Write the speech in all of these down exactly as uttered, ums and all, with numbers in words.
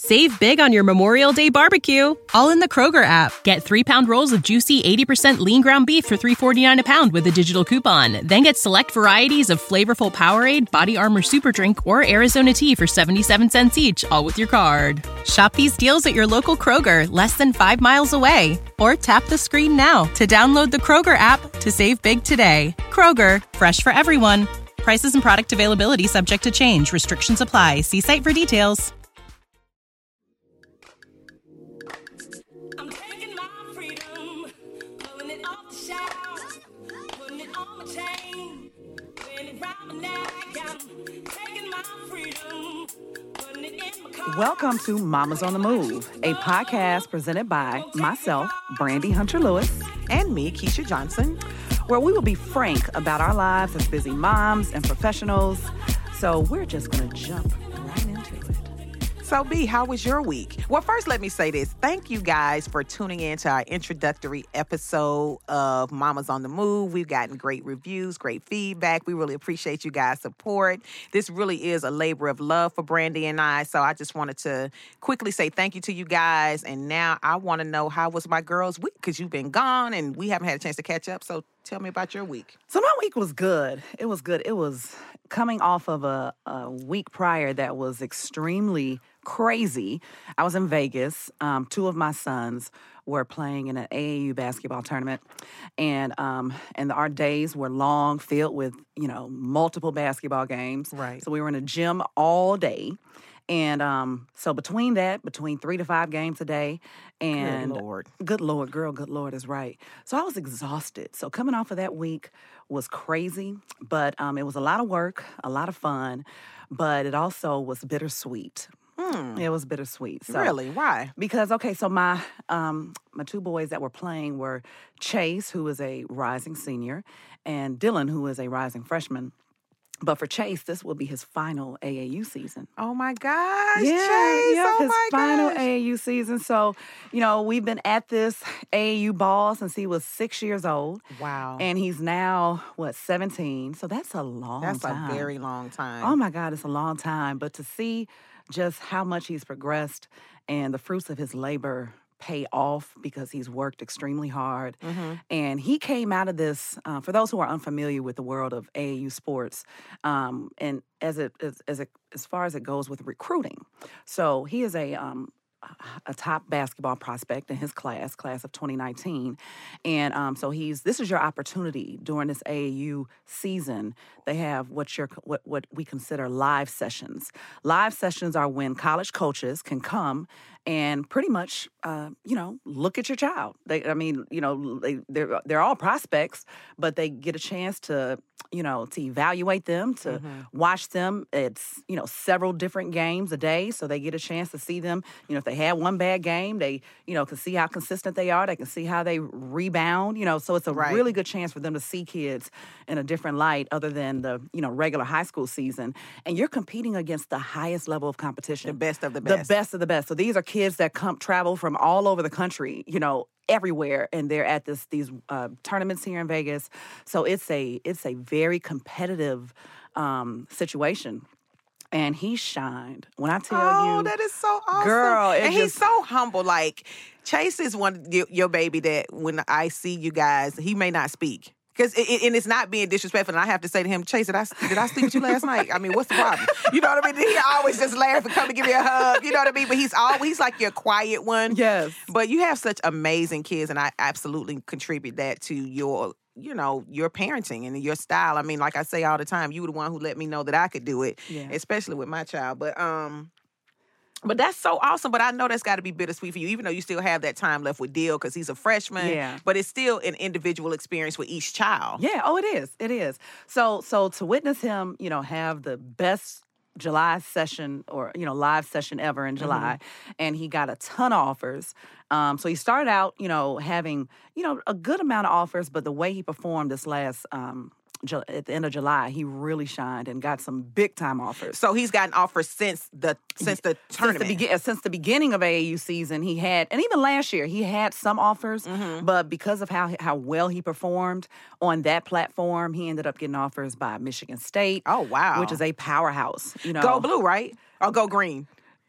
Save big on your Memorial Day barbecue, all in the Kroger app. Get three-pound rolls of juicy eighty percent lean ground beef for three dollars and forty-nine cents a pound with a digital coupon. Then get select varieties of flavorful Powerade, Body Armor Super Drink, or Arizona tea for seventy-seven cents each, all with your card. Shop these deals at your local Kroger, less than five miles away. Or tap the screen now to download the Kroger app to save big today. Kroger, fresh for everyone. Prices and product availability subject to change. Restrictions apply. See site for details. I'm taking my freedom, pulling it off the shelf, putting it on my chain, wearing it round my neck. I'm taking my freedom, putting it in my car. Welcome to Mamas on the Move, a podcast presented by myself, Brandy Hunter-Lewis, and me, Keisha Johnson, where we will be frank about our lives as busy moms and professionals. So we're just going to jump right into it. So, B, how was your week? Well, first, let me say this. Thank you guys for tuning in to our introductory episode of Mamas on the Move. We've gotten great reviews, great feedback. We really appreciate you guys' support. This really is a labor of love for Brandy and I. So I just wanted to quickly say thank you to you guys. And now I want to know, how was my girl's week? Because you've been gone and we haven't had a chance to catch up. So tell me about your week. So my week was good. It was good. It was coming off of a, a week prior that was extremely crazy. I was in Vegas. Um, two of my sons were playing in an A A U basketball tournament, and um, and our days were long, filled with, you know, multiple basketball games. Right. So we were in a gym all day. And um, so between that, between three to five games a day, and Good Lord. Good Lord, girl, good Lord is right. So I was exhausted. So coming off of that week was crazy, but um, it was a lot of work, a lot of fun, but it also was bittersweet. Hmm. It was bittersweet. So, Really? Why? Because, okay, so my um, my two boys that were playing were Chase, who is a rising senior, and Dylan, who is a rising freshman. But for Chase, this will be his final A A U season. Oh, my gosh, Yeah, Chase. yeah, oh, his my final gosh. A A U season. So, you know, we've been at this A A U ball since he was six years old. Wow. And he's now, what, seventeen. So that's a long That's time. a very long time. Oh, my God, it's a long time. But to see just how much he's progressed and the fruits of his labor pay off because he's worked extremely hard. Mm-hmm. And he came out of this, uh, for those who are unfamiliar with the world of A A U sports, um, and as it as, as it as far as it goes with recruiting. So he is a um, a top basketball prospect in his class, class of twenty nineteen. And um, so he's, this is your opportunity during this A A U season. They have what your what what we consider live sessions. Live sessions are when college coaches can come and pretty much, uh, you know, look at your child. They, I mean, you know, they, they're they're all prospects, but they get a chance to, you know, to evaluate them, to Mm-hmm. watch them. It's, you know, several different games a day, so they get a chance to see them. You know, if they had one bad game, they, you know, can see how consistent they are. They can see how they rebound. You know, so it's a Right. really good chance for them to see kids in a different light other than the, you know, regular high school season. And you're competing against the highest level of competition. The best of the best. The best of the best. So these are kids that come travel from all over the country, you know, everywhere, and they're at this these uh, tournaments here in Vegas. So it's a it's a very competitive um, situation. And he shined. When I tell Oh, you, that is so awesome. girl, it and he's just- so humble. Like, Chase is one your, your baby that when I see you guys, he may not speak. Because it, it, and it's not being disrespectful. And I have to say to him, Chase, did I, did I sleep with you last night? I mean, what's the problem? You know what I mean? He always just laugh and come and give me a hug. You know what I mean? But he's always he's like your quiet one. Yes. But you have such amazing kids, and I absolutely contribute that to your, you know, your parenting and your style. I mean, like I say all the time, you were the one who let me know that I could do it, Yeah. especially with my child. But um. But that's so awesome. But I know that's got to be bittersweet for you, even though you still have that time left with Dill because he's a freshman. Yeah. But it's still an individual experience with each child. Yeah, oh, it is. It is. So so to witness him, you know, have the best July session or, you know, live session ever in July, mm-hmm. and he got a ton of offers. Um, so he started out, you know, having, you know, a good amount of offers, but the way he performed this last um Ju- at the end of July, he really shined and got some big time offers. So he's gotten offers since the since the tournament. Since the, be- since the beginning of A A U season, he had, and even last year, he had some offers, Mm-hmm. but because of how how well he performed on that platform, he ended up getting offers by Michigan State. Oh, wow. Which is a powerhouse. You know, Go blue, right? Or go green?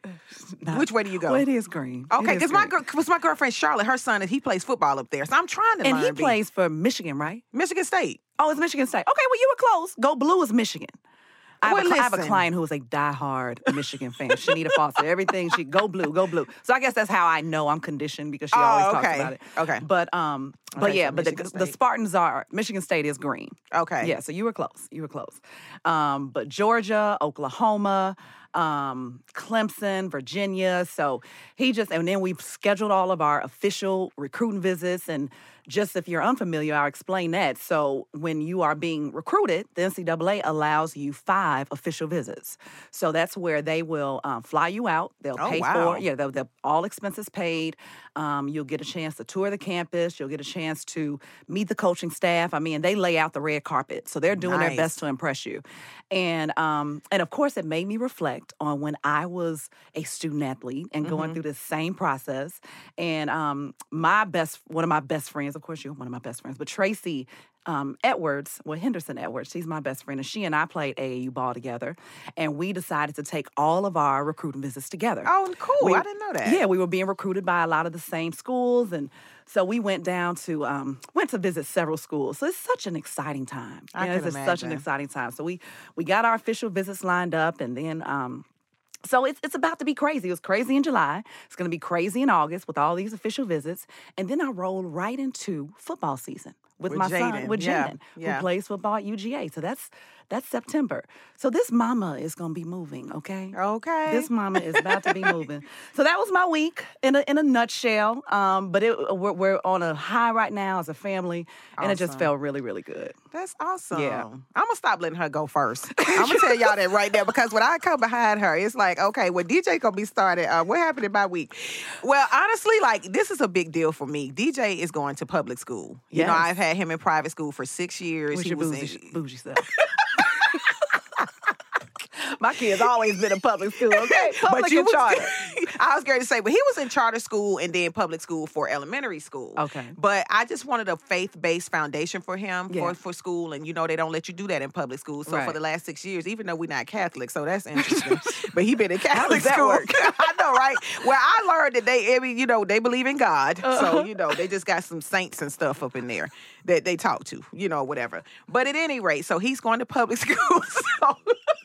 Not- Which way do you go? Well, it is green. Okay, It is because my green. girl, cause my girlfriend Charlotte, her son, he plays football up there, so I'm trying to And learn. he B. plays for Michigan, right? Michigan State. Oh, it's Michigan State. Okay, well, you were close. Go Blue is Michigan. I have, Well, a, cli- I have a listen. client who is a diehard Michigan fan. Shanita Foster. Everything she go blue, go blue. So I guess that's how I know I'm conditioned because she Oh, always okay. talks about it. Okay. But um, but Okay, yeah, so but the, Michigan the State. Spartans are Michigan State is green. Okay. Yeah, so you were close. You were close. Um, but Georgia, Oklahoma, um, Clemson, Virginia. So he just, and then we've scheduled all of our official recruiting visits. And just if you're unfamiliar, I'll explain that. So when you are being recruited, the N C double A allows you five official visits. So that's where they will um, fly you out. They'll Oh, pay wow. for, yeah, they'll, they'll all expenses paid. Um, you'll get a chance to tour the campus. You'll get a chance to meet the coaching staff. I mean, they lay out the red carpet. So they're doing Nice. their best to impress you. And um, and of course, it made me reflect on when I was a student athlete and going through this same process. And um, my best, one of my best friends, of course, you're one of my best friends, but Tracy um, Edwards, well, Henderson Edwards, she's my best friend, and she and I played A A U ball together. And we decided to take all of our recruiting visits together. Oh, cool. We- I didn't know that. Yeah, we were being recruited by a lot of the same schools, and so we went down to um, went to visit several schools. So it's such an exciting time. I You know, can it's just such an imagine. exciting time. So we we got our official visits lined up, and then. Um, So it's it's about to be crazy. It was crazy in July. It's going to be crazy in August with all these official visits, and then I roll right into football season with, With my Jaden, son, with yeah, Jaden, yeah. who plays football at U G A. So that's that's September. So this mama is going to be moving. Okay. Okay. This mama is about to be moving. So that was my week in a in a nutshell. Um, but it we're, we're on a high right now as a family, and it just Awesome. felt really really good. That's awesome. Yeah. I'm gonna stop letting her go first. I'm gonna tell y'all that right there because when I come behind her, it's like, okay, well, D J gonna be started. Uh, what happened in my week? Well, honestly, like this is a big deal for me. D J is going to public school. You know, Yes. I've had him in private school for six years. What's He your was bougie, in- bougie self? My kid's always been in public school, okay? Public but you and was, charter. I was going to say, but he was in charter school and then public school for elementary school. Okay. But I just wanted a faith-based foundation for him Yeah. for, for school. And, you know, they don't let you do that in public school. So for Right. the last six years, even though we're not Catholic, so that's interesting. But he been in Catholic does that school. work? I know, right? Well, I learned that they, every, you know, they believe in God. So, you know, they just got some saints and stuff up in there that they talk to, you know, whatever. But at any rate, so he's going to public school. So...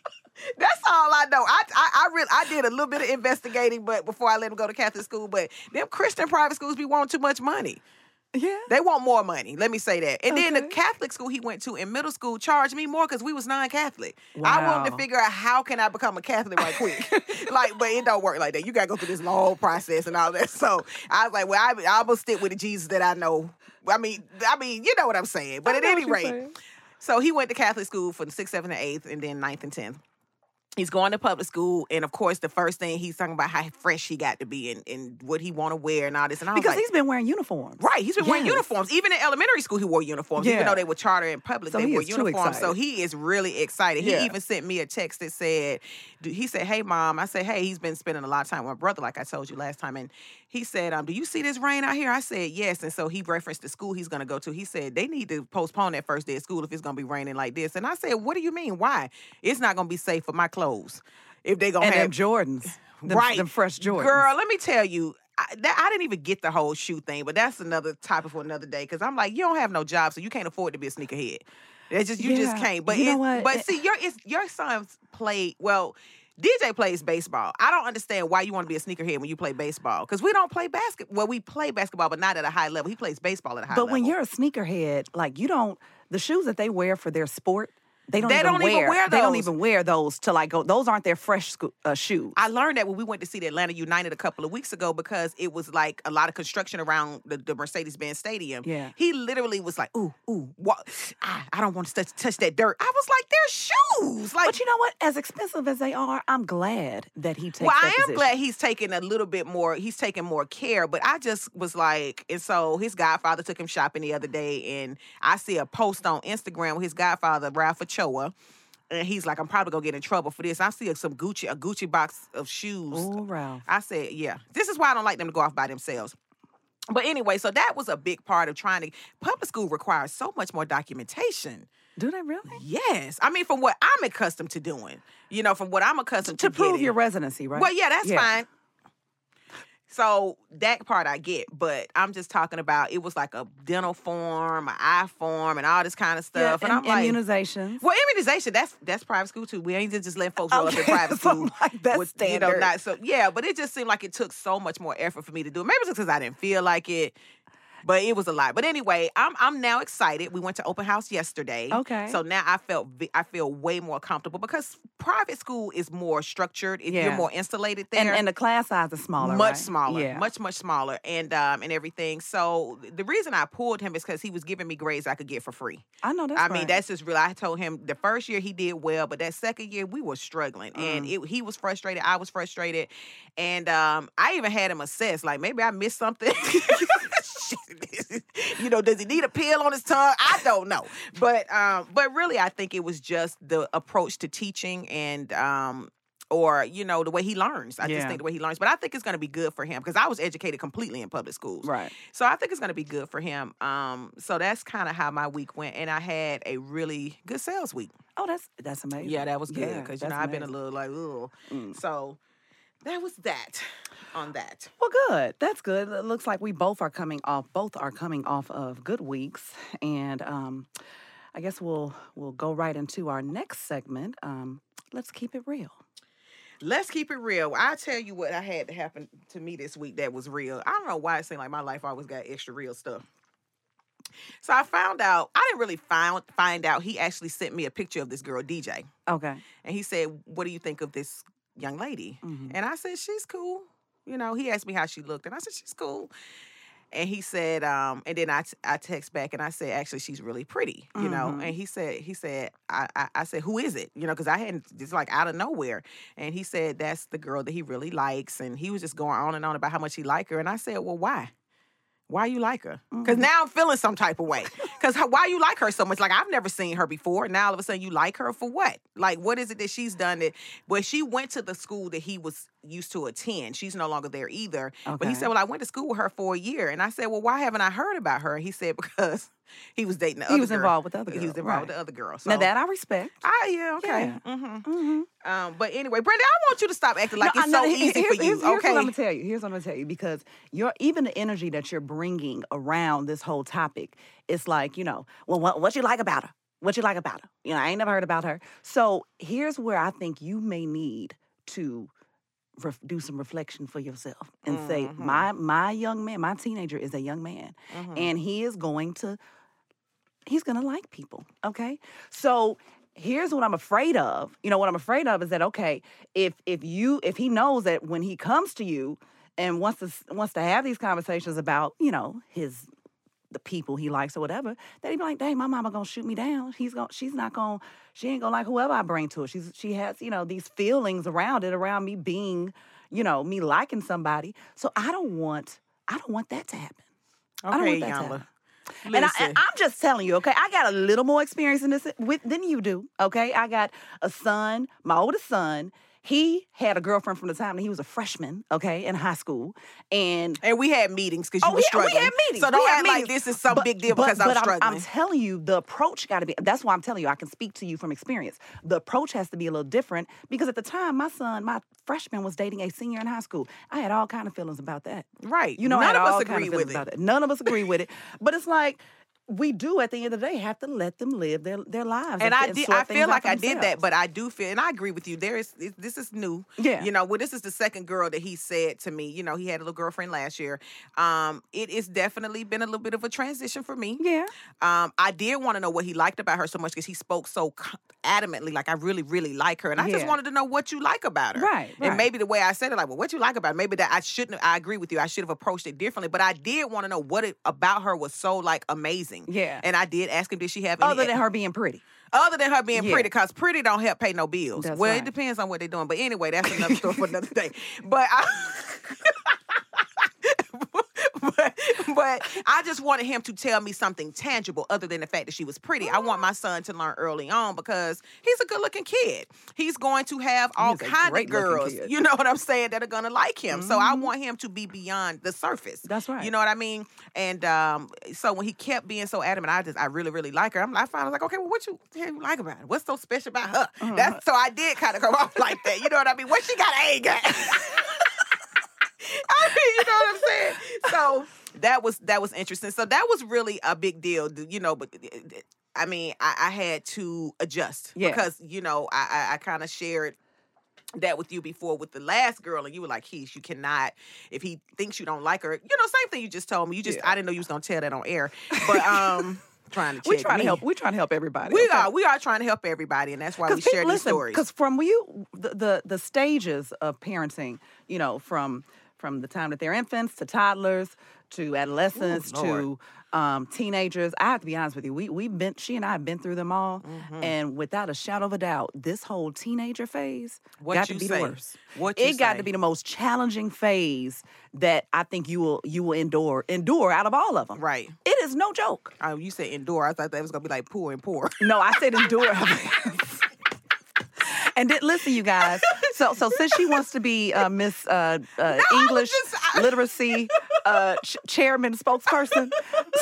That's all I know. I I I, really, I did a little bit of investigating, but before I let him go to Catholic school. But them Christian private schools be wanting too much money. Yeah. They want more money. Let me say that. And then the Okay. Catholic school he went to in middle school charged me more because we was non-Catholic. I wanted to Wow. figure out how can I become a Catholic right quick. Like, but it don't work like that. You gotta go through this long process and all that. So I was like, well, I I'm gonna stick with the Jesus that I know. I mean, I mean, you know what I'm saying. But I at know any what you're rate, saying. so he went to Catholic school for the sixth, seventh, and eighth, and then ninth and tenth. He's going to public school, and of course, the first thing he's talking about how fresh he got to be and, and what he want to wear and all this. And I was Because like, he's been wearing uniforms. right, he's been wearing Yes. uniforms. Even in elementary school, he wore uniforms. Even Yeah. though they were charter and public, So they he wore is too uniforms. So excited. he is really excited. Yeah. He even sent me a text that said, he said, hey, Mom. I said, hey, he's been spending a lot of time with my brother, like I told you last time. And he said, um, do you see this rain out here? I said, yes. And so he referenced the school he's going to go to. He said, they need to postpone that first day of school if it's going to be raining like this. And I said, what do you mean? Why? It's not going to be safe for my clothes. If they gonna And have them Jordans. Them, right, them fresh Jordans. girl. Let me tell you, I, that, I didn't even get the whole shoe thing, but that's another topic for another day. Because I'm like, you don't have no job, so you can't afford to be a sneakerhead. It's just you just Yeah. can't. But You know it- what? but It- see, your it's, your son's play well. D J plays baseball. I don't understand why you want to be a sneakerhead when you play baseball. Because we don't play basketball. Well, we play basketball, but not at a high level. He plays baseball at a high But level. when you're a sneakerhead, like you don't, the shoes that they wear for their sport, they don't, They even, don't even wear, wear They don't those. even wear those to like go. Those aren't their fresh sco- uh, shoes. I learned that when we went to see the Atlanta United a couple of weeks ago because it was like a lot of construction around the, the Mercedes-Benz Stadium. Yeah. He literally was like, ooh, ooh, what? Ah, I don't want to touch, touch that dirt. I was like, they're shoes. Like, But you know what? As expensive as they are, I'm glad that he takes well, that I am position. glad he's taking a little bit more, he's taking more care, but I just was like, and so his godfather took him shopping the other day, and I see a post on Instagram with his godfather, Ralph Ochoa, and he's like, I'm probably gonna get in trouble for this. I see some Gucci, a Gucci box of shoes. Ooh, Ralph. I said, yeah, this is why I don't like them to go off by themselves. But anyway, so that was a big part of trying to, public school requires so much more documentation. Do they really? Yes. I mean, from what I'm accustomed to doing. You know, from what I'm accustomed to To prove getting. your residency, right? Well, yeah, that's Yeah. fine. So that part I get, but I'm just talking about it was like a dental form, an eye form, and all this kind of Yeah, stuff. and, and I'm like, immunizations. well, immunization, that's that's private school too. We ain't just just letting folks roll up in Okay, private so, school. like, that's with, you know, standard. not so yeah, but it just seemed like it took so much more effort for me to do it. Maybe it's just because I didn't feel like it. But it was a lot. But anyway, I'm I'm now excited. We went to open house yesterday. Okay. So now I felt vi- I feel way more comfortable because private school is more structured. It- You're Yeah. more insulated there. And, and the class size is smaller, much right? smaller, Yeah. much much smaller, and um and everything. So the reason I pulled him is because he was giving me grades I could get for free. I know that's I right. mean, that's just real. I told him the first year he did well, but that second year we were struggling, and Mm. it, he was frustrated. I was frustrated, and um I even had him assess like maybe I missed something. You know, does he need a pill on his tongue? I don't know, but um, but really, I think it was just the approach to teaching and um, or you know, the way he learns. I Yeah. just think the way he learns. But I think it's going to be good for him because I was educated completely in public schools, Right. so I think it's going to be good for him. Um, so that's kind of how my week went, and I had a really good sales week. Oh, that's that's amazing. Yeah, that was good Yeah, because you that's know I've been a amazing. little like, ugh. Mm. So that was that on that. Well, good. That's good. It looks like we both are coming off. Both are coming off of good weeks, and um, I guess we'll we'll go right into our next segment. Um, let's keep it real. Let's keep it real. I tell you what I had to happen to me this week that was real. I don't know why it seemed like my life always got extra real stuff. So I found out, I didn't really find find out, he actually sent me a picture of this girl, D J. Okay. And he said, what do you think of this young lady? Mhm. And I said, she's cool. You know, he asked me how she looked. And I said, she's cool. And he said, um, and then I, t- I text back and I said, actually, she's really pretty, you know. Mhm. And he said, he said, I, I, I said, who is it? You know, because I hadn't, just like out of nowhere. And he said, that's the girl that he really likes. And he was just going on and on about how much he liked her. And I said, well, why? Why you like her? Because Mhm. now I'm feeling some type of way. Because why you like her so much? Like, I've never seen her before. Now all of a sudden you like her for what? Like, what is it that she's done that? Well, she went to the school that he was used to attend. She's no longer there either. But he Okay. said, well, I went to school with her for a year. And I said, well, why haven't I heard about her? He said, because he was dating the He other was girl. involved with the other He girl, was involved right. with the other girl. So, Now that I respect. ah, yeah, okay. Yeah. Mm-hmm. Mm-hmm. Um, but anyway, Brenda, I want you to stop acting like it's so easy here's, for you. Here's, here's okay. what I'm gonna tell you. Here's what I'm gonna tell you because you're even the energy that you're bringing around this whole topic. It's like you know, well, what what you like about her? What you like about her? You know, I ain't never heard about her. So here's where I think you may need to ref, do some reflection for yourself and say, Mhm. my my young man, my teenager is a young man, Mhm. and he is going to he's gonna like people. Okay, so. Here's what I'm afraid of. You know, what I'm afraid of is that, okay, if if you if he knows that when he comes to you and wants to s- wants to have these conversations about, you know, his the people he likes or whatever, that he'd be like, dang, my mama gonna shoot me down. He's gonna she's not gonna she ain't gonna like whoever I bring to her. She's she has, you know, these feelings around it, around me being, you know, me liking somebody. So I don't want I don't want that to happen. I don't Okay, want that to Yama. happen. And, I, and Listen. I'm just telling you, okay, I got a little more experience in this with, than you do, okay? I got a son, my oldest son. He had a girlfriend from the time that he was a freshman, okay, in high school. And And we had meetings because you Oh, were yeah, struggling. we had meetings. So We don't had act like meetings. this is some But- big deal but- because I'm but struggling. I'm, telling you, the approach got to be, that's why I'm telling you, I can speak to you from experience. The approach has to be a little different because at the time, my son, my freshman was dating a senior in high school. I had all kind of feelings about that. right. You know, I none had of all us kind agree of with feelings it. about that. None of us agree with it. But it's like, we do at the end of the day have to let them live their, their lives. And I did. sort I things feel out like for I did that, themselves. but I do feel, and I agree with you. There is this is new. Yeah. You know, well, this is the second girl that he said to me. You know, he had a little girlfriend last year. Um, it is definitely been a little bit of a transition for me. Yeah. Um, I did want to know what he liked about her so much because he spoke so c- adamantly, like I really, really like her, and I just Yeah. wanted to know what you like about her. Right, right. And maybe the way I said it, like, well, what you like about her? Maybe that I shouldn't. I agree with you. I should have approached it differently, but I did want to know what it about her was so like amazing. Yeah. And I did ask him, did she have any Other than her being pretty. other than her being Yeah. pretty, because pretty don't help pay no bills. That's well, right. it depends on what they're doing. But anyway, that's another story for another day. But I, but, but I just wanted him to tell me something tangible other than the fact that she was pretty. I want my son to learn early on because he's a good-looking kid. He's going to have all He's a kind of great-looking girls, kid. you know what I'm saying, that are going to like him. So I want him to be beyond the surface. That's right. You know what I mean? And um, so when he kept being so adamant, I just, I really, really like her. I'm, I finally was like, okay, well, what you, what you like about her? What's so special about her? Uh-huh. That's so I did kind of come off like that. You know what I mean? What she got an A at? I mean, you know what I'm saying? So that was that was interesting. So that was really a big deal, you know. But I mean, I, I had to adjust Yeah. because you know I I, I kind of shared that with you before with the last girl, and you were like, "Heesh, you cannot. If he thinks you don't like her, you know, same thing you just told me. You just Yeah. I didn't know you was gonna tell that on air, but um." Trying to check We trying me. to help. We trying to help everybody. We okay? are. We are trying to help everybody, and that's why we Because share these stories. Because from you, the, the the stages of parenting, you know, from from the time that they're infants to toddlers to adolescents Ooh, Lord. to um, teenagers. I have to be honest with you. We we've been. She and I have been through them all, Mm-hmm. and without a shadow of a doubt, this whole teenager phase What got you to be say? the worst. What you it got say? to be the most challenging phase that I think you will you will endure endure out of all of them. Right. It is no joke. Oh, you said endure. I thought that was gonna be like poor and poor. No, I said endure. And then, listen, you guys. So, so since she wants to be uh, Miss uh, uh, English just- I- literacy uh, ch- chairman spokesperson,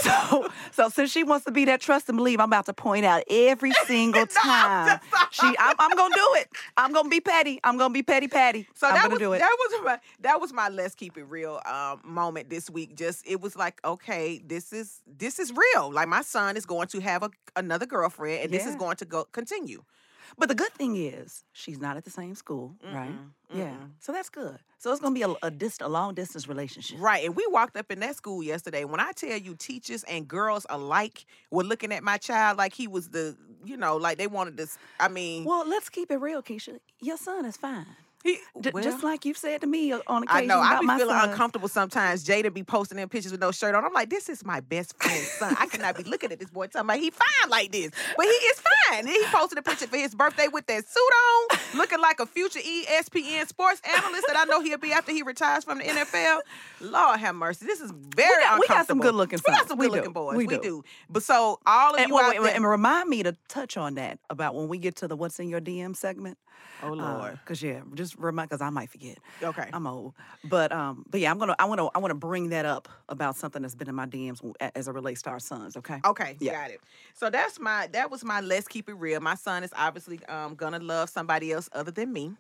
so so since she wants to be that trust and believe, I'm about to point out every single time she. I'm, I'm gonna do it. I'm gonna be petty. I'm gonna be petty, patty. So I'm that gonna was do it. that was my that was my let's keep it real um, moment this week. Just it was like, okay, this is this is real. Like my son is going to have a, another girlfriend, and this is Yeah. going to go continue. But the good thing is she's not at the same school, right? Yeah. So that's good. So it's gonna be a, a dist- a long distance relationship. Right. And we walked up in that school yesterday. When I tell you teachers and girls alike were looking at my child like he was the, you know, like they wanted to, I mean, Well, let's keep it real, Keisha. Your son is fine. he, J- well, just like you've said to me on I occasion know. I about be my feeling son. uncomfortable sometimes. Jada be posting them pictures with no shirt on. I'm like, this is my best friend's son. I cannot be looking at this boy talking about he fine like this. But he is fine. And he posted a picture for his birthday with that suit on, looking like a future E S P N sports analyst that I know he'll be after he retires from the N F L. Lord have mercy. This is very We got- we got some uncomfortable. good-looking We got sons. some We good looking do. boys. We We, do. do. But so all of And, you wait, out wait, there. and remind me to touch on that about when we get to the what's in your D M segment. Oh Lord. Because yeah, just remind because I might forget. Okay. I'm old, but um, but yeah, I'm gonna I want to I want to bring that up about something that's been in my D Ms a- as it relates to our sons. Okay. Okay, Yeah. got it. So that's my that was my let's keep it real. My son is obviously um gonna love somebody else other than me.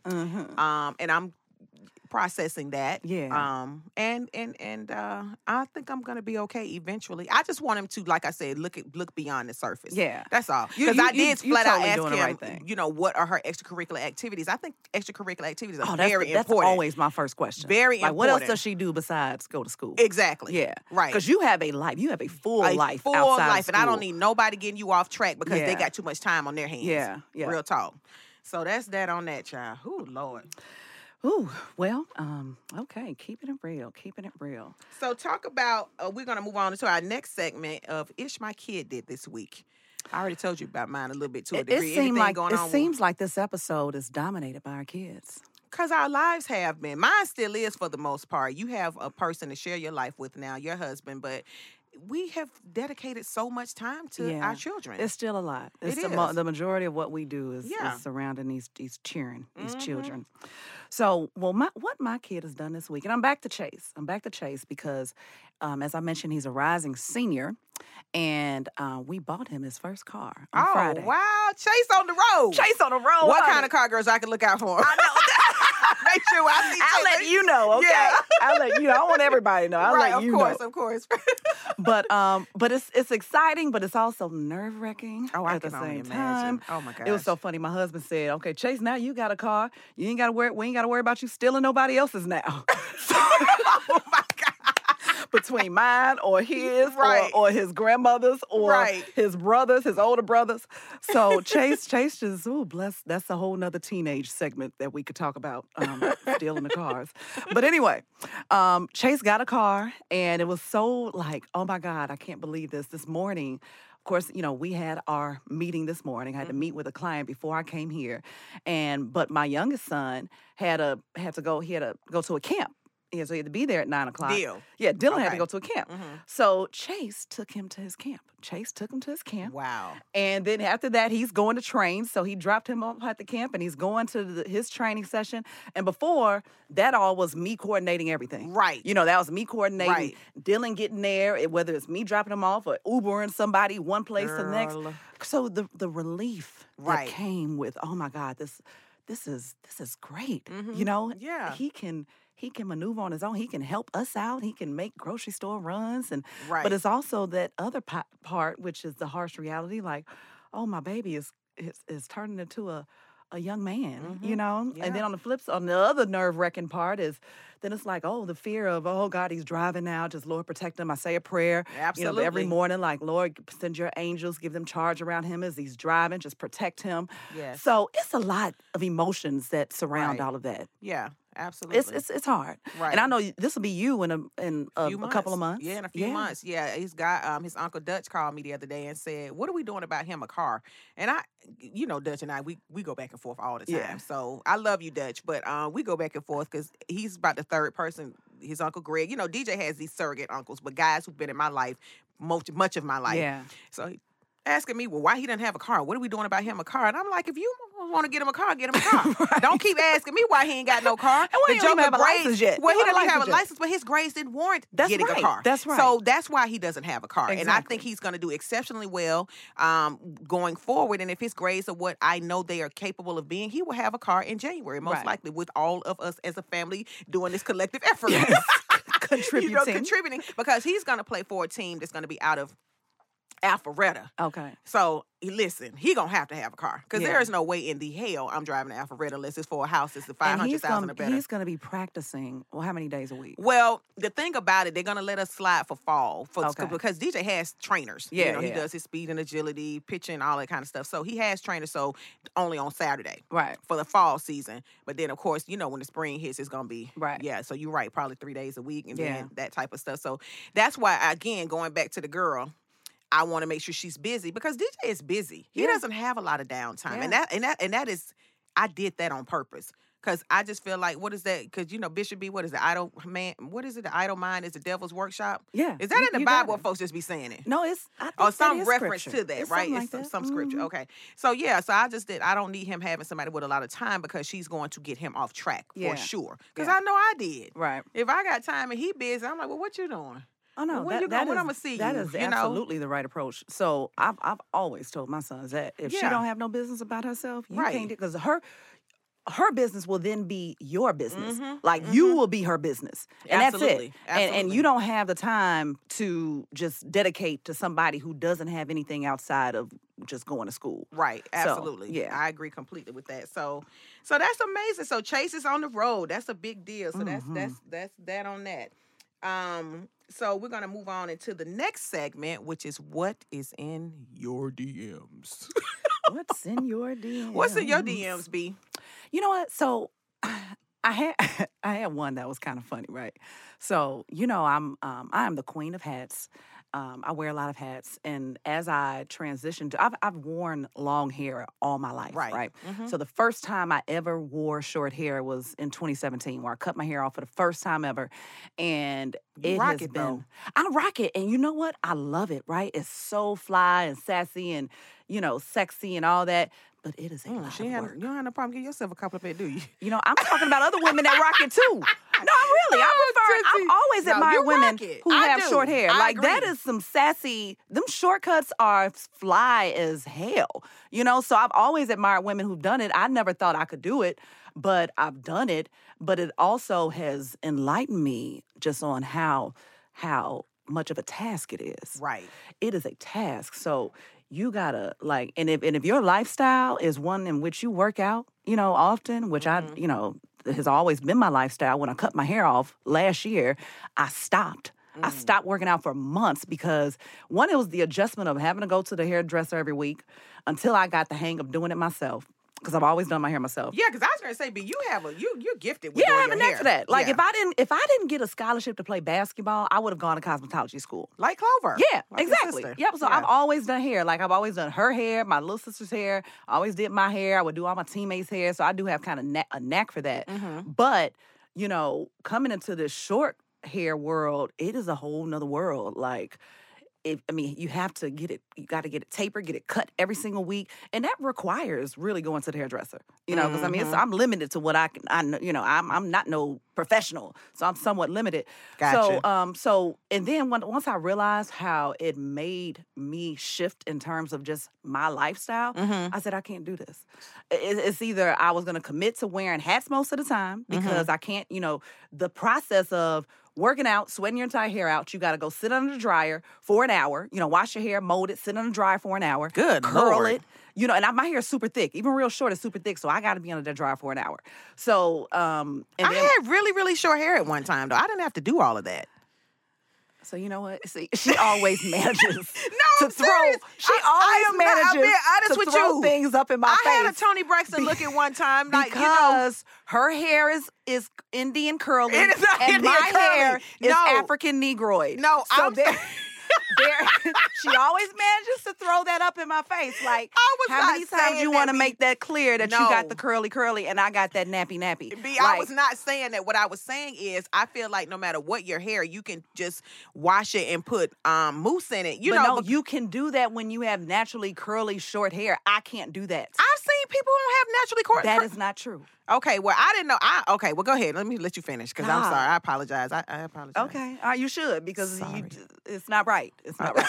Um and I'm processing that. Yeah. Um and and and uh I think I'm gonna be okay eventually. I just want him to, like I said, look at look beyond the surface. Yeah. That's all. You- Because you- I you- did you flat totally out ask doing the him, right thing. you know, what are her extracurricular activities? I think extracurricular activities are Oh, that's, very that's important. always my first question. Very like, what else important. does she do besides go to school? Exactly. Yeah. Right. Because you have a life. You have a full a life full outside of life, and I don't school. need nobody getting you off track because they Yeah. got too much time on their hands. Yeah, yeah. Real talk. So that's that on that, child. Ooh, Lord. Ooh, well, um, okay, keeping it real, keeping it real. So talk about, uh, we're going to move on to our next segment of Ish My Kid Did This Week. I already told you about mine a little bit to a It, degree. it seems like going it on? seems like this episode is dominated by our kids. Because our lives have been. Mine still is for the most part. You have a person to share your life with now, your husband, but we have dedicated so much time to Yeah. our children. It's still a lot. It's It the, mo- is. the majority of what we do is, Yeah. is surrounding these these cheering these Mhm. children. So, well, my what my kid has done this week, and I'm back to Chase. I'm back to Chase because, um, as I mentioned, he's a rising senior, and uh, we bought him his first car on oh, Friday. wow. Chase on the road. Chase on the road. What honey. kind of car girls I can look out for? I know. Make sure I see I'll let Chase. you know, okay? Yeah. I'll let you know. I want everybody to know. I'll right, let of you course, know. of course. But um, but it's it's exciting, but it's also nerve wracking Oh, I at the can only same imagine. time. Oh, my It was gosh. so funny. My husband said, "Okay, Chase, now you got a car. You ain't got to worry. We ain't got to worry about you stealing nobody else's now." Oh, my God. Between mine or his Right. or, or his grandmother's or Right. his brothers, his older brothers. So Chase, Chase just, ooh, bless. That's a whole nother teenage segment that we could talk about, um, stealing the cars. But anyway, um, Chase got a car and it was so like, oh my God, I can't believe this. This morning, of course, you know, we had our meeting this morning. I had to meet with a client before I came here. And, but my youngest son had a, had to go, he had to go to a camp. Yeah, so he had to be there at nine o'clock. Deal. Yeah, Dylan had to Okay. go to a camp. Mhm. So Chase took him to his camp. Chase took him to his camp. Wow. And then after that, he's going to train. So he dropped him off at the camp and he's going to the, his training session. And before, that all was me coordinating everything. Right. You know, that was me coordinating. Right. Dylan getting there, it- whether it's me dropping him off or Ubering somebody one place to the next. Girl. So the the relief Right. that came with, oh my God, this this is this is great. Mhm. You know, Yeah. he can he can maneuver on his own. He can help us out. He can make grocery store runs, and Right. but it's also that other pa- part, which is the harsh reality. Like, oh, my baby is is, is turning into a a young man. You know, and then Yeah. on the flip side, on the other nerve wracking part is, then it's like, oh, the fear of, oh God, he's driving now. Just Lord protect him. I say a prayer. You know, Absolutely. every morning, like, Lord, send your angels, give them charge around him as he's driving. Just protect him. Yes. So it's a lot of emotions that surround Right. all of that. Yeah, absolutely. It's it's it's hard. Right. And I know this will be you in a in a, few a couple of months. Yeah, in a few months. Yeah, his guy, um, his uncle Dutch called me the other day and said, "What are we doing about him a car?" And I, you know, Dutch and I, we we go back and forth all the time. Yeah. So I love you, Dutch, but um, we go back and forth because he's about the third person. His uncle Greg, you know, D J has these surrogate uncles, but guys who've been in my life much much of my life. Yeah. So he asking me, well, why he doesn't have a car? What are we doing about him a car? And I'm like, if you want to get him a car, get him a car. Don't keep asking me why he ain't got no car. And why he don't even have a license yet? Well, He he don't doesn't have a have a license yet. license, but his grades didn't warrant That's getting right. a car. That's right. So that's why he doesn't have a car. And I Exactly. think he's going to do exceptionally well um, going forward. And if his grades are what I know they are capable of being, he will have a car in January, most Right. likely, with all of us as a family doing this collective effort. Contributing. You know, contributing, because he's going to play for a team that's going to be out of Alpharetta. Okay. So listen, he gonna have to have a car because Yeah. there is no way in the hell I'm driving an Alpharetta unless it's for a house that's the five And hundred he's thousand gonna, or better. he's going to be practicing, well, how many days a week? Well, the thing about it, they're gonna let us slide for fall for Okay. because D J has trainers. Yeah, you know, he yeah. does his speed and agility, pitching, all that kind of stuff. So he has trainers. So only on Saturday. Right. For the fall season, but then of course, you know, when the spring hits, it's gonna be Right. Yeah, so you're right, probably three days a week, and Yeah. then that type of stuff. So that's why, again, going back to the girl, I want to make sure she's busy because D J is busy. He Yeah. doesn't have a lot of downtime, Yeah. and that and that and that is, I did that on purpose. Cause I just feel like, what is that? Because you know, Bishop B, what is the idle man? What is it? The idle mind is the devil's workshop. Yeah. Is that You- in the you got Bible? Or it. folks just be saying it? No, it's I think Or that some is reference scripture. to that, It's right? something It's like some, that. some scripture. Mhm. Okay. So yeah, so I just did. I don't need him having somebody with a lot of time because she's going to get him off track Yeah. for sure. Because Yeah. I know I did. Right. If I got time and he busy, I'm like, well, what you doing? Oh no, Well, when that, you that going- when is- I'ma see that you, is you know? absolutely the right approach. So I've I've always told my sons that if she Yeah. don't have no business about herself, you Right. can't because her her business will then be your business. Mhm, Like you will be her business, and Absolutely, that's it. And and absolutely. you don't have the time to just dedicate to somebody who doesn't have anything outside of just going to school. Right, So, absolutely. yeah. I agree completely with that. So so that's amazing. So Chase is on the road. That's a big deal. So that's Mhm. that's that's that on that. Um so we're gonna move on into the next segment, which is what is in your D Ms. What's in your D Ms? What's in your D Ms, B? You know what? So I had I had one that was kind of funny, right? So you know I'm um, I am the queen of hats. Um, I wear a lot of hats, and as I transitioned, I've I've worn long hair all my life, Right. right? Mhm. So the first time I ever wore short hair was in twenty seventeen, where I cut my hair off for the first time ever, and You it rock has it, been. though. I rock it, and you know what? I love it. Right? It's so fly and sassy, and you know, sexy and all that. But it is a Mm, lot she of ain't, work. you don't have no problem getting yourself a couple of pairs, do you? You know, I'm talking about other women that rock it too. No, really. I prefer, Tootsie. I've always No, admired you women rock it. who I have do. short hair. I Like, that agree. is some sassy, them shortcuts are fly as hell. You know, so I've always admired women who've done it. I never thought I could do it, but I've done it. But it also has enlightened me just on how, how much of a task it is. Right. It is a task. So you gotta like, and if and if your lifestyle is one in which you work out, you know, often, which I, you know, has always been my lifestyle. When I cut my hair off last year, I stopped. I stopped working out for months because one, it was the adjustment of having to go to the hairdresser every week until I got the hang of doing it myself. Because I've always done my hair myself. Yeah, because I was gonna say, B, you have a you you're gifted with Yeah, I doing have a your knack hair. for that. Like Yeah. if I didn't if I didn't get a scholarship to play basketball, I would have gone to cosmetology school. like Clover. Yeah, Like your exactly. sister. Yep. So Yeah. I've always done hair. Like I've always done her hair, my little sister's hair. I always did my hair. I would do all my teammates' hair. So I do have kind of knack, a knack for that. Mm-hmm. But you know, coming into this short hair world, it is a whole nother world. Like, If, I mean, you have to get it, you got to get it tapered, get it cut every single week. And that requires really going to the hairdresser, you know, because I mean, it's, I'm limited to what I can, I, know- you know, I'm I'm not no professional, so I'm somewhat limited. Gotcha. So, um, so, and then when, once I realized how it made me shift in terms of just my lifestyle, I said, I can't do this. It, it's either I was going to commit to wearing hats most of the time because I can't, you know, the process of working out, sweating your entire hair out, you got to go sit under the dryer for an hour, you know, wash your hair, mold it, sit under the dryer for an hour. Good Curl Lord. it. You know, and I, my hair is super thick. Even real short is super thick, so I got to be under the dryer for an hour. So, um, and I then, had really, really short hair at one time, though. I didn't have to do all of that. so you know what? See, she always manages No, to I'm throw. serious. She I- always I am not- I'm manages being honest to with throw you. things up in my I face. had a Tony Braxton look at one time, like, you know. because her hair is is Indian curly, It is not and Indian my curly. hair is No. African Negroid. No, so I'm- there, there, she always manages to throw that up in my face. Like, I was how not many times saying you that want to we- make that clear that you No. got the curly curly and I got that nappy nappy? B, I Like, was not saying that. What I was saying is, I feel like no matter what your hair, you can just wash it and put um mousse in it. You but know, no, bec- you can do that when you have naturally curly short hair. I can't do that. I've seen people who don't have naturally cor- That cur- is not true. Okay, well, I didn't know. I okay, well, go ahead. Let me let you finish because I'm Nah. sorry. I apologize. I, I apologize. Okay, uh, you should because you, Sorry. it's not right. It's not right.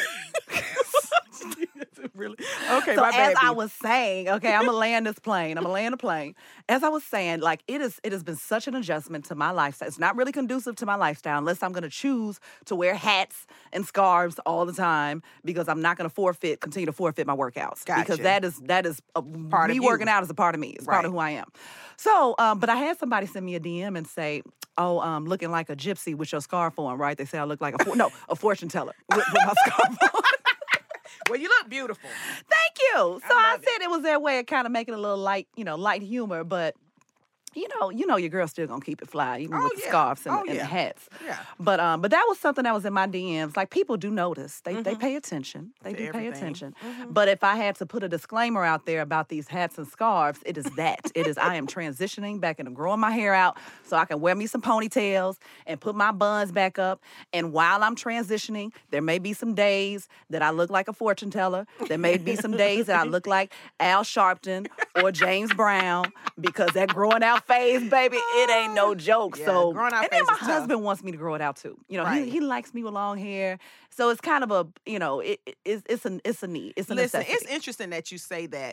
Really? Okay, So my as bad. I B. was saying, okay, I'm gonna land this plane. I'm gonna land a plane. As I was saying, like it is, it has been such an adjustment to my lifestyle. It's not really conducive to my lifestyle unless I'm gonna choose to wear hats and scarves all the time because I'm not gonna forfeit, continue to forfeit my workouts because Gotcha. that is that is a, Part me of you. working out is a part of me. It's part of Right. who I am. So, um, but I had somebody send me a D M and say, "Oh, um, looking like a gypsy with your scarf on, right?" They say I look like a for- no, a fortune teller with, with my scarf on. Well, you look beautiful. Thank you. So I, love it. said it was their way of kind of making a little light, you know, light humor, but you know, you know, your girl's still gonna keep it fly, even Oh, with the yeah. scarves and, Oh, and the yeah. hats. Yeah. But um, but that was something that was in my D Ms. Like people do notice, they they pay attention, they To do pay everything. attention. But if I had to put a disclaimer out there about these hats and scarves, it is that it is I am transitioning back into growing my hair out so I can wear me some ponytails and put my buns back up. And while I'm transitioning, there may be some days that I look like a fortune teller. There may be some days that I look like Al Sharpton or James Brown because that growing out phase, baby, it ain't no joke. Yeah, so, growing out and then phase my is tough. husband wants me to grow it out too. You know, Right. he, he likes me with long hair, so it's kind of a, you know, it, it it's it's a it's a need. It's a Listen, necessity. it's interesting that you say that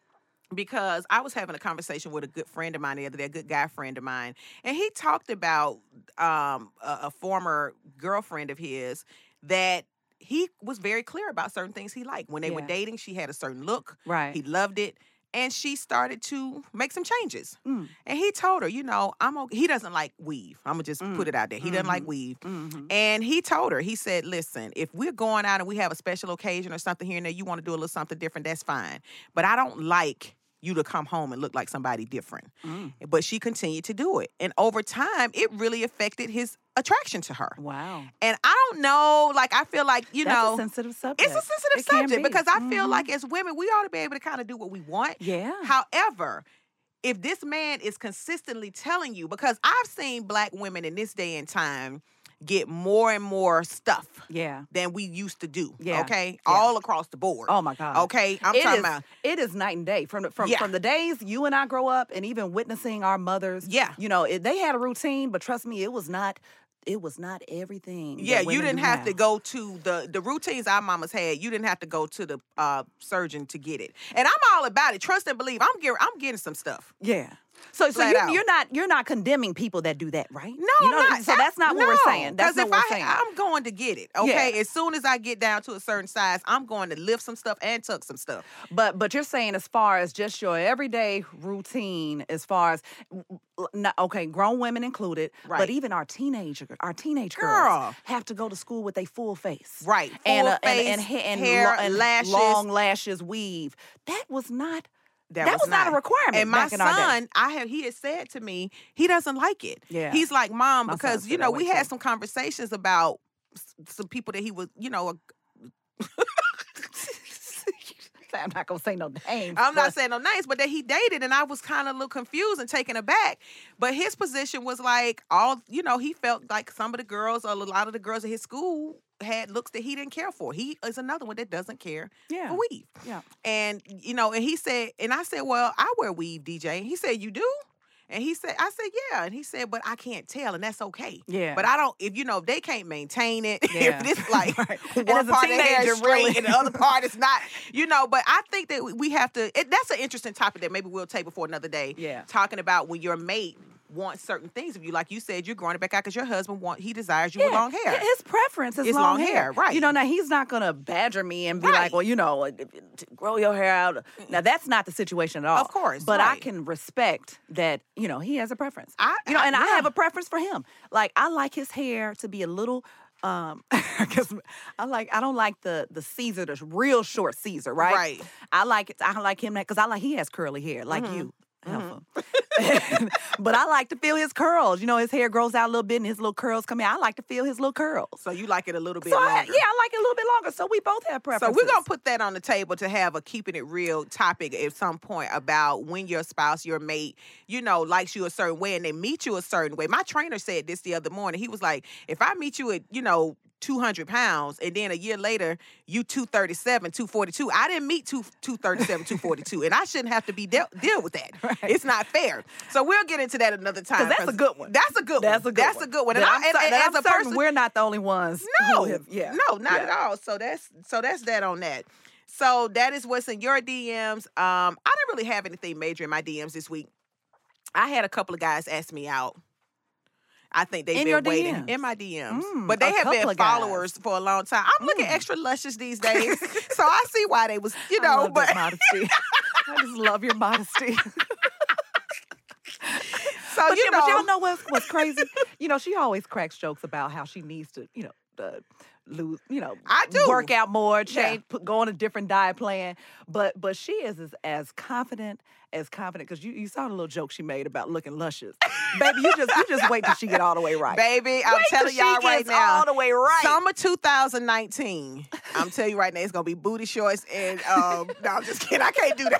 because I was having a conversation with a good friend of mine the other day, a good guy friend of mine, and he talked about um, a, a former girlfriend of his that he was very clear about certain things he liked. When they were Yeah. dating, she had a certain look. Right. He loved it. And she started to make some changes. Mm. And he told her, you know, I'm okay. He doesn't like weave. I'm going to just put it out there. He doesn't like weave. Mhm. And he told her, he said, listen, if we're going out and we have a special occasion or something here and there, you want to do a little something different, that's fine. But I don't like you to come home and look like somebody different. Mm. But she continued to do it. And over time, it really affected his attraction to her. Wow. And I don't know, like, I feel like, you That's know, a sensitive subject. it's a sensitive It can subject be. because I feel Mhm. like as women, we ought to be able to kind of do what we want. Yeah. However, if this man is consistently telling you, because I've seen black women in this day and time get more and more stuff Yeah. than we used to do. Yeah. Okay? Yeah. All across the board. Oh my God. Okay? I'm It talking is- about it is night and day from the- from Yeah. from the days you and I grow up, and even witnessing our mothers. Yeah. you know, it, they had a routine, but trust me, it was not. It was not everything. that yeah, you women didn't do have now. to go to the the routines our mamas had. You didn't have to go to the uh, surgeon to get it. And I'm all about it. Trust and believe. I'm getting I'm getting some stuff. Yeah. So, so Flat you're, out. you're not you're not condemning people that do that, right? No, you know, I'm not. So that's not what we're No, saying. That's 'cause not if what we're I, saying. I'm going to get it. Okay, Yeah. as soon as I get down to a certain size, I'm going to lift some stuff and tuck some stuff. But but you're saying as far as just your everyday routine, as far as not, okay, grown women included, Right. but even our teenager, our teenage Girl. girls have to go to school with a full face, Right. And Full uh, and, face, and, ha- and hair, lo- and lashes. long lashes, weave. That was not. That, That was not a requirement And my back in our day. son, I have he had said to me, he doesn't like it. Yeah. He's like, Mom, My son because said you know, that we way, had too. some conversations about s- some people that he was, you know, I'm not gonna say no names. I'm but- not saying no names, but that he dated, and I was kind of a little confused and taken aback. But his position was like, all, you know, he felt like some of the girls, a lot of the girls at his school had looks that he didn't care for. He is another one that doesn't care Yeah. for weave. Yeah. And, you know, and he said, and I said, well, I wear weave, D J. And he said, you do? And he said, I said, yeah. And he said, but I can't tell, and that's okay. Yeah. But I don't, if, you know, if they can't maintain it, Yeah. if it's like Right. And one as a part of the hair teenager, is straight really. and the other part is not, you know, but I think that we have to, it, that's an interesting topic that maybe we'll take before another day. Yeah. Talking about when your mate wants certain things of you. Like you said, you're growing it back out because your husband want he desires you with long hair. His preference is It's long, long hair, right. You know, now he's not gonna badger me and be Right. like, well, you know, grow your hair out. Now that's not the situation at all. Of course, but I right. can respect that. You know, he has a preference. I- you know, I- and I yeah. have a preference for him. Like I like his hair to be a little. Um, because I like I don't like the the Caesar, the real short Caesar, right? Right. I like it. I like him that because I like he has curly hair, like Mm-hmm. you. Alpha. But I like to feel his curls. You know, his hair grows out a little bit and his little curls come out. I like to feel his little curls. So you like it a little bit So I, longer. yeah, I like it a little bit longer. So we both have So preferences. we're gonna put that on the table to have a keeping it real topic at some point about when your spouse, your mate, you know, likes you a certain way and they meet you a certain way. My trainer said this the other morning. He was like, if I meet you at, you know, two hundred pounds and then a year later you two thirty-seven, two forty-two. I didn't meet two, 237, two forty-two, and I shouldn't have to be deal deal with that. Right. It's not fair. So we'll get into that another time. 'Cause that's a good one. That's a good That's a one. good That's one. a good one. And, That I, I'm, and, cer- and that as I'm a certain person, we're not the only ones. no, who have, yeah, no, not Yeah. at all. So that's so that's that on that. So that is what's in your D Ms. Um, I didn't really have anything major in my D Ms this week. I had a couple of guys ask me out. I think they've In been your waiting D Ms? in my D Ms, Mm, but they a have been couple of guys. followers for a long time. I'm looking Mm. extra luscious these days, so I see why they was, you I know. love But that modesty. I just love your modesty. so But, you yeah, know, but y'all know what's, what's crazy? You know, she always cracks jokes about how she needs to, you know, uh, lose, you know, I do. work out more, change, Yeah. put, go on a different diet plan. But but she is as, as confident as confident because you, you saw the little joke she made about looking luscious. Baby, you just you just wait till she get all the way right. baby, I'm Wait till telling y'all she right gets now, all the way right. Summer two thousand nineteen. I'm telling you right now, it's gonna be booty shorts and um. No, I'm just kidding. I can't do that.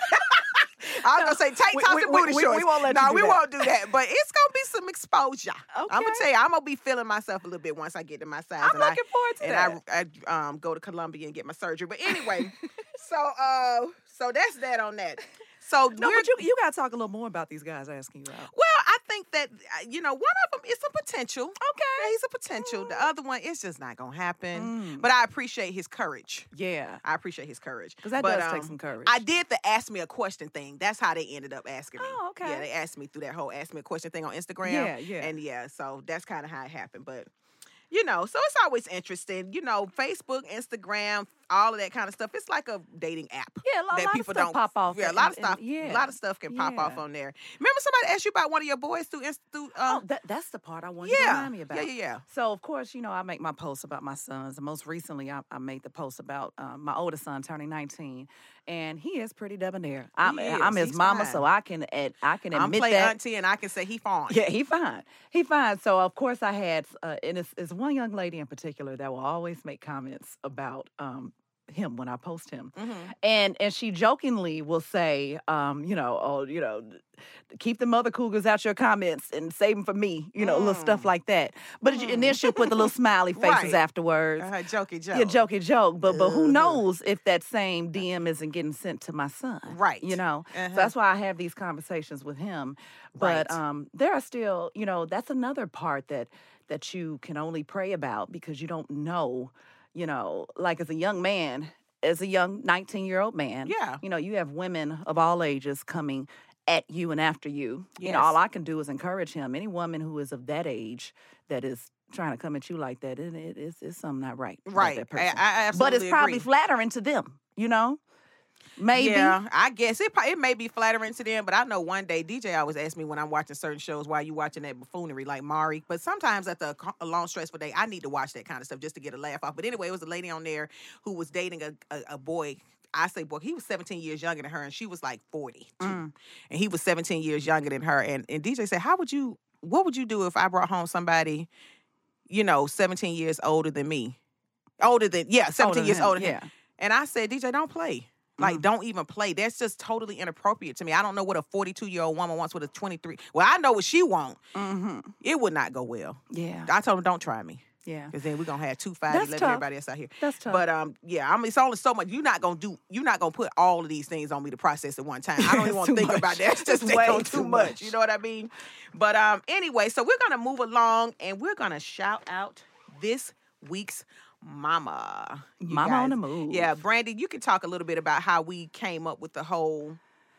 I was gonna say tank We- tops we- and we- booty we- shorts. we won't let no, you do we that. won't do that. But it's gonna be some exposure. I'm gonna Okay. tell you, I'm gonna be feeling myself a little bit once I get to my size. I'm and I- looking forward to and that. I, I um go to Columbia and get my surgery. But anyway, so uh, so that's that on that. So no, we're- but you you gotta talk a little more about these guys asking you out. well, I think that uh, you know one of them is a potential. Okay. Yeah, he's a potential. The other one, it's just not gonna happen. Mm. But I appreciate his courage. Yeah. I appreciate his courage. 'Cause that But, does take um, some courage. I did the ask me a question thing. That's how they ended up asking me. Oh, okay. Yeah, they asked me through that whole ask me a question thing on Instagram. Yeah, yeah. And yeah, so that's kind of how it happened. But you know, so it's always interesting. You know, Facebook, Instagram, all of that kind of stuff. It's like a dating app. Yeah, a lot- that lot of people stuff don't pop off Yeah, a and- lot of and- stuff. yeah. A lot of stuff can pop off Yeah. on there. Remember somebody asked you about one of your boys through Inst- through Oh, um, that, that's the part I want you to yeah. remind me about. Yeah, yeah, yeah. So, of course, you know, I make my posts about my sons. And most recently, I, I made the post about um, my oldest son turning nineteen. And he is pretty debonair. I'm, He I'm is. his He's mama, fine. so I can ad, I can I'm admit play that. auntie and I can say he fine. Yeah, he fine. He fine. So, of course, I had, uh, and it's, it's one young lady in particular that will always make comments about um, him when I post him. Mm-hmm. And and she jokingly will say, um, you know, oh, you know, keep the mother cougars out your comments and save them for me, you know, little stuff like that. But and then she'll put the little smiley faces Mm. Right. afterwards. Uh, jokey joke. Yeah, jokey joke. But but who Uh-huh. knows if that same D M isn't getting sent to my son? Right. You know. Uh-huh. So that's why I have these conversations with him. But Right. um, there are still, you know, that's another part that that you can only pray about because you don't know, you know, like as a young man. As a young nineteen-year-old man, Yeah. you know, you have women of all ages coming at you and after you. You know, Yes. all I can do is encourage him. Any woman who is of that age that is trying to come at you like that, it, it, it's, it's something not right. about Right. that I, person. I absolutely but it's probably agree. flattering to them, you know? Maybe. Yeah, I guess it pro- it may be flattering to them, but I know one day D J always asks me when I'm watching certain shows, why you watching that buffoonery like Mari? But sometimes after a, co- a long stressful day, I need to watch that kind of stuff just to get a laugh off. But anyway, it was a lady on there who was dating a, a, a boy. I say boy, he was seventeen years younger than her, and she was like forty, Mm. and he was seventeen years younger than her. And and D J said, how would you? What would you do if I brought home somebody, you know, seventeen years older than me? Older than yeah, seventeen than years him, older. Than yeah. him. And I said, D J, don't play. Like, don't even play. That's just totally inappropriate to me. I don't know what a forty-two-year-old woman wants with a twenty-three. Well, I know what she wants. Mm-hmm. It would not go well. Yeah. I told him, don't try me. Yeah. Because then we're going to have two fights That's and let tough. everybody else out here. That's tough. But, um, yeah, I mean, it's only so much. You're not going to do, you're not going to put all of these things on me to process at one time. I don't even want to Too think much. about that. It's just It's take way on too too much. much. You know what I mean? But um, anyway, so we're going to move along and we're going to shout out this week's mama. You Mama guys. on the move. Yeah, Brandy, you can talk a little bit about how we came up with the whole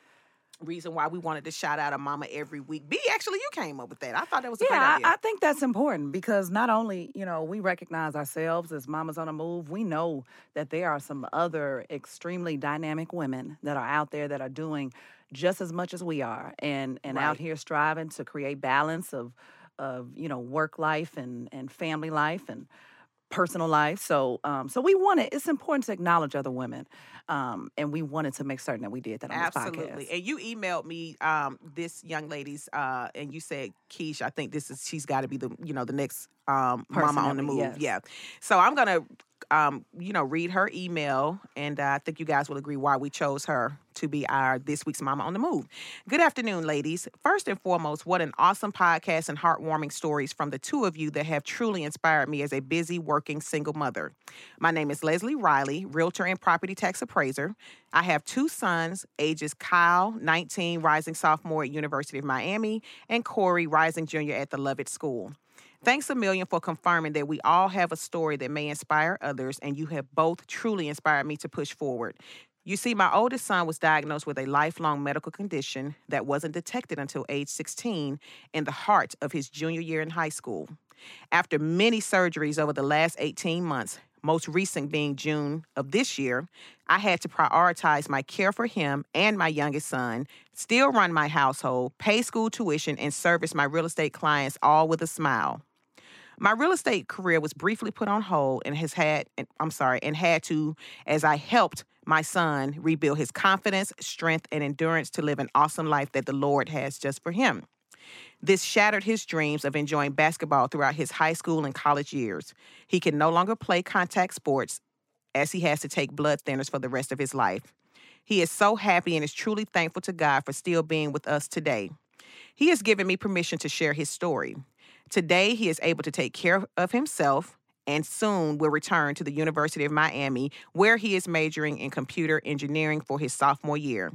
reason why we wanted to shout out a mama every week. B, actually, you came up with that. I thought that was a Yeah, great idea. I, I think that's important because not only, you know, we recognize ourselves as mamas on the move, we know that there are some other extremely dynamic women that are out there that are doing just as much as we are and, and Right. out here striving to create balance of, of you know, work life and, and family life and personal life. So um, so we wanted, it's important to acknowledge other women. Um, and we wanted to make certain that we did that on Absolutely. this podcast. And you emailed me um, this young lady's, uh, and you said, Keish, I think this is, she's got to be the, you know, the next um, Person mama that on the we- move. yes. Yeah. So I'm going to, um, you know, read her email, and uh, I think you guys will agree why we chose her to be our this week's mama on the move. Good afternoon, ladies. First and foremost, what an awesome podcast and heartwarming stories from the two of you that have truly inspired me as a busy working single mother. My name is Leslie Riley, realtor and property tax appraiser. I have two sons, ages Kyle, nineteen, rising sophomore at University of Miami, and Corey, rising junior at the Lovett School. Thanks a million for confirming that we all have a story that may inspire others, and you have both truly inspired me to push forward. You see, my oldest son was diagnosed with a lifelong medical condition that wasn't detected until age sixteen in the heart of his junior year in high school. After many surgeries over the last eighteen months, most recent being June of this year, I had to prioritize my care for him and my youngest son, still run my household, pay school tuition, and service my real estate clients all with a smile. My real estate career was briefly put on hold and has had, I'm sorry, and had to, as I helped my son rebuild his confidence, strength, and endurance to live an awesome life that the Lord has just for him. This shattered his dreams of enjoying basketball throughout his high school and college years. He can no longer play contact sports as he has to take blood thinners for the rest of his life. He is so happy and is truly thankful to God for still being with us today. He has given me permission to share his story. Today, he is able to take care of himself and soon will return to the University of Miami, where he is majoring in computer engineering for his sophomore year.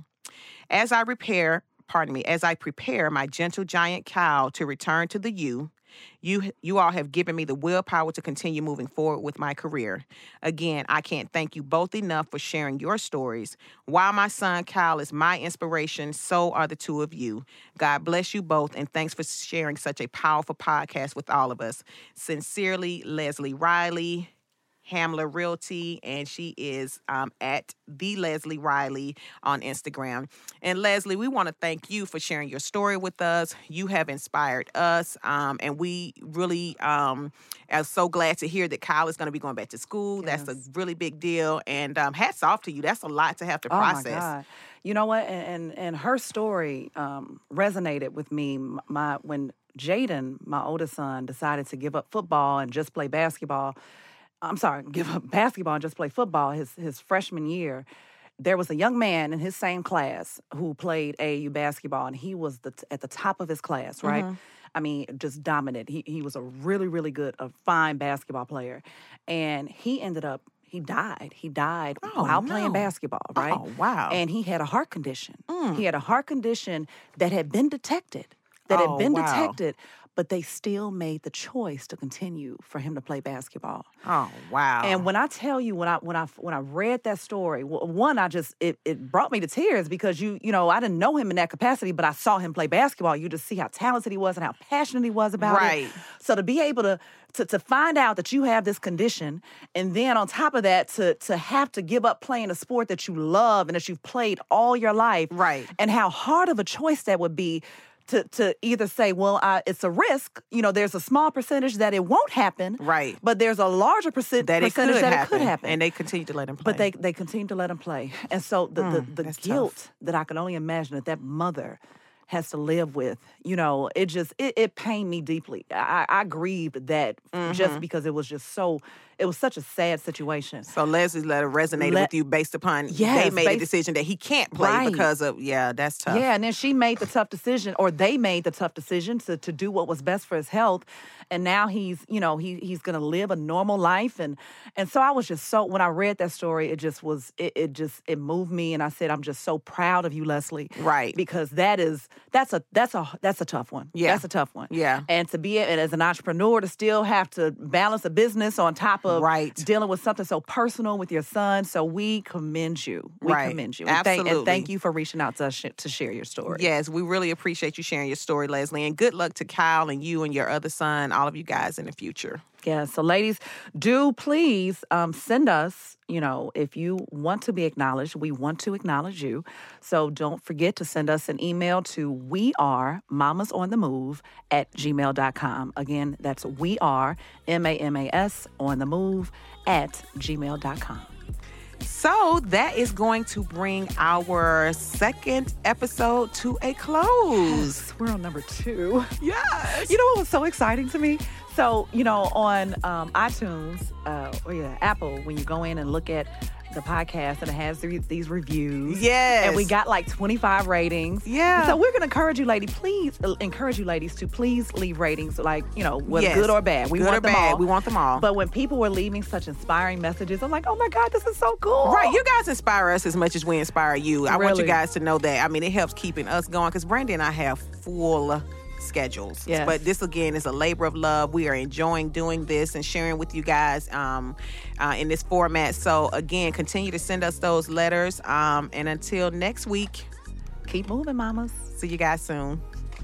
As I repair, pardon me, as I prepare my gentle giant Kyle to return to the U, you you all have given me the willpower to continue moving forward with my career. Again, I can't thank you both enough for sharing your stories. While my son Kyle is my inspiration, so are the two of you. God bless you both, and thanks for sharing such a powerful podcast with all of us. Sincerely, Leslie Riley, Hamler Realty, and she is um, at the Leslie Riley on Instagram. And Leslie, we want to thank you for sharing your story with us. You have inspired us, um, and we really um, are so glad to hear that Kyle is going to be going back to school. Yes. That's a really big deal, and um, hats off to you. That's a lot to have to Oh process. my God! You know what? And and, and her story um, resonated with me. M- My when Jaden, my oldest son, decided to give up football and just play basketball. I'm sorry, give up basketball and just play football his his freshman year. There was a young man in his same class who played A A U basketball, and he was the, at the top of his class, right? Mm-hmm. I mean, just dominant. He he was a really, really good, a fine basketball player. And he ended up, he died. He died Oh, while no. playing basketball, right? Oh, wow. And he had a heart condition. Mm. He had a heart condition that had been detected, that Oh, had been wow. detected, but they still made the choice to continue for him to play basketball. Oh, wow. And when I tell you, when I when I when I read that story, w- one, I just it it brought me to tears because you you know I didn't know him in that capacity, but I saw him play basketball. You just see how talented he was and how passionate he was about Right. it. So to be able to, to to find out that you have this condition, and then on top of that, to to have to give up playing a sport that you love and that you've played all your life, Right. and how hard of a choice that would be. To, to either say, well, uh, it's a risk, you know, there's a small percentage that it won't happen. Right. But there's a larger percent, that it percentage could that happen. it could happen. And they continue to let him play. But they they continue to let him play. And so the, Mm, the, the that's guilt tough. that I can only imagine that that mother has to live with. You know, it just, it, it pained me deeply. I, I grieved that Mm-hmm. just because it was just so, it was such a sad situation. So Leslie's letter resonated Le- with you based upon Yes, they made a based- decision that he can't play Right. because of, yeah, that's tough. Yeah, and then she made the tough decision, or they made the tough decision to, to do what was best for his health. And now he's, you know, he he's gonna live a normal life. And and so I was just so, when I read that story, it just was, it, it just, it moved me. And I said, I'm just so proud of you, Leslie. Right. Because that is, that's a, that's a, that's a tough one. Yeah. That's a tough one. Yeah. And to be, and as an entrepreneur, to still have to balance a business on top of Right. dealing with something so personal with your son. So we commend you. We Right. commend you. And thank, and Absolutely. thank you for reaching out to us sh- to share your story. Yes, we really appreciate you sharing your story, Leslie. And good luck to Kyle and you and your other son, all of you guys in the future. Yeah, so ladies, do please um, send us, you know, if you want to be acknowledged, we want to acknowledge you. So don't forget to send us an email to we are mamas on the move at gmail dot com. Again, that's we are, M A M A S, on the move at gmail dot com. So that is going to bring our second episode to a close. We're on number two. Yes. You know what was so exciting to me? So, you know, on um, iTunes, uh, or yeah, Apple, when you go in and look at the podcast and it has the, these reviews. Yes. And we got like twenty-five ratings. Yeah. So we're going to encourage you, lady, please, uh, encourage you ladies to please leave ratings, like, you know, whether Yes. good or bad. We Good want or them bad. all. We want them all. But when people were leaving such inspiring messages, I'm like, oh my God, this is so cool. Right, you guys inspire us as much as we inspire you. I want you Really. guys to know that. I mean, it helps keeping us going because Brandy and I have full schedules. Yes. But this, again, is a labor of love. We are enjoying doing this and sharing with you guys um, uh, in this format. So, again, continue to send us those letters. Um, and until next week, Keep moving, mamas. see you guys soon.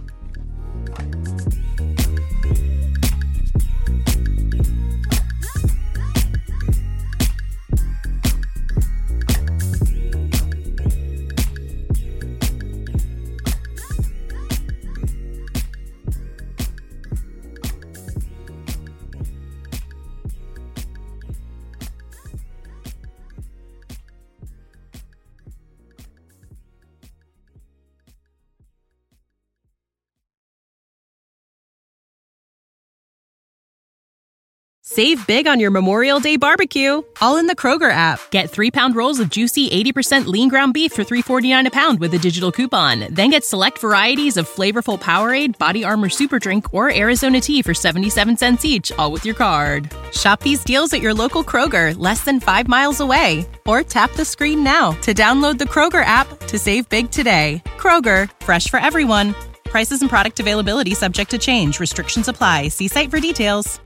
Save big on your Memorial Day barbecue, all in the Kroger app. Get three-pound rolls of juicy eighty percent lean ground beef for three forty-nine a pound with a digital coupon. Then get select varieties of flavorful Powerade, Body Armor Super Drink, or Arizona tea for seventy-seven cents each, all with your card. Shop these deals at your local Kroger, less than five miles away. Or tap the screen now to download the Kroger app to save big today. Kroger, fresh for everyone. Prices and product availability subject to change. Restrictions apply. See site for details.